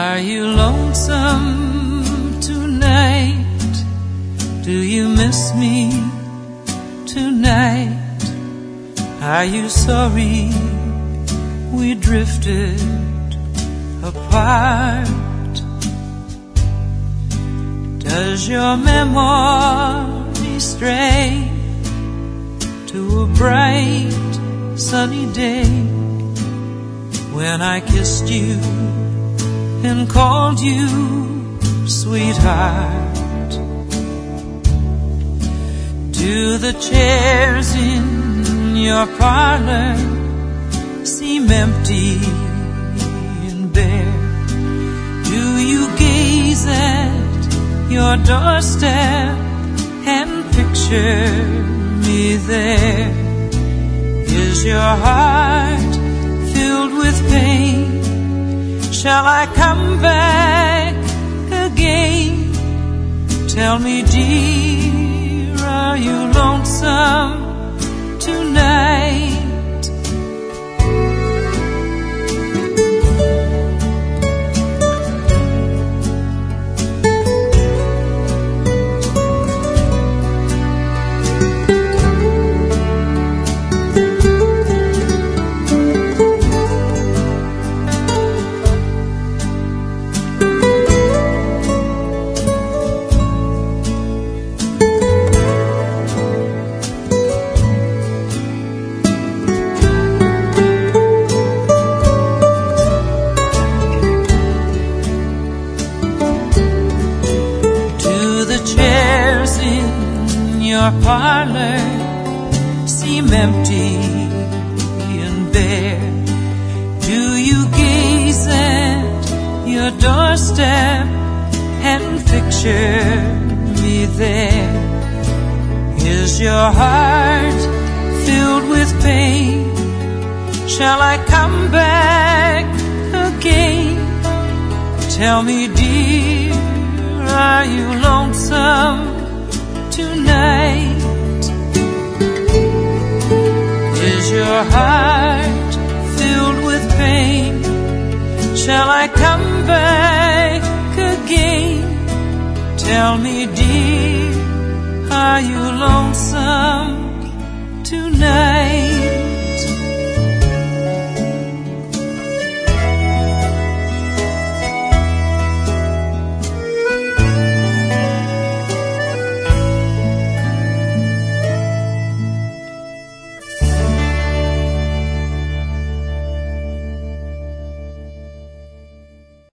Are you lonesome tonight? Do you miss me tonight? Are you sorry we drifted apart? Does your memory stray to a bright sunny day when I kissed you and called you sweetheart? Do the chairs in your parlor seem empty and bare? Do you gaze at your doorstep and picture me there? Is your heart filled with pain? Shall I come back again? Tell me, dear, are you lonesome tonight? Your parlor seem empty and bare? Do you gaze at your doorstep and picture me there? Is your heart filled with pain? Shall I come back again? Tell me, dear, are you lonesome tonight? Is your heart filled with pain? Shall I come back again? Tell me, dear, are you lonesome